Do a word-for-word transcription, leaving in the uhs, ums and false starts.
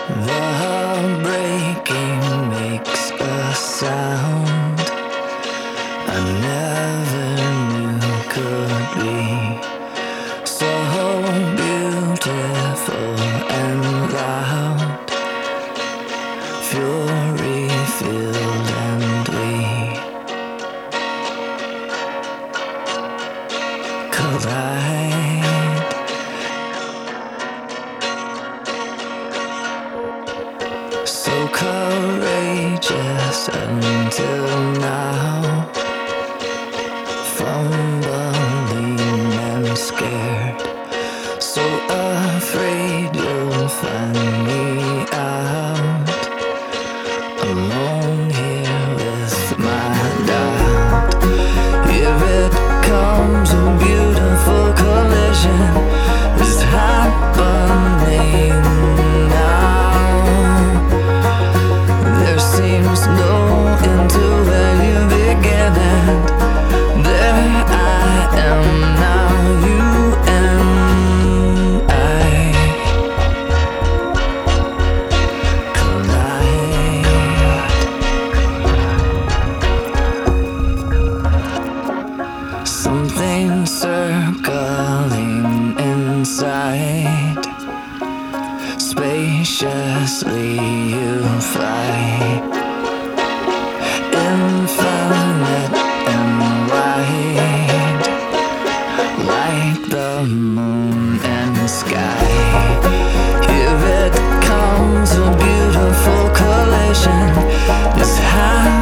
The breaking makes a sound I never knew could be so beautiful and loud, fury-filled, and we collide. So courageous until now, fumbling and scared, so afraid you'll find me out, alone here with my doubt. If it comes, a beautiful collision is happening now. There seems no end to where you began, and there I am now, you and I collide. Something circling inside, spaciously you fly, infinite and wide, like the moon and sky. Here it comes, a beautiful collision is happening.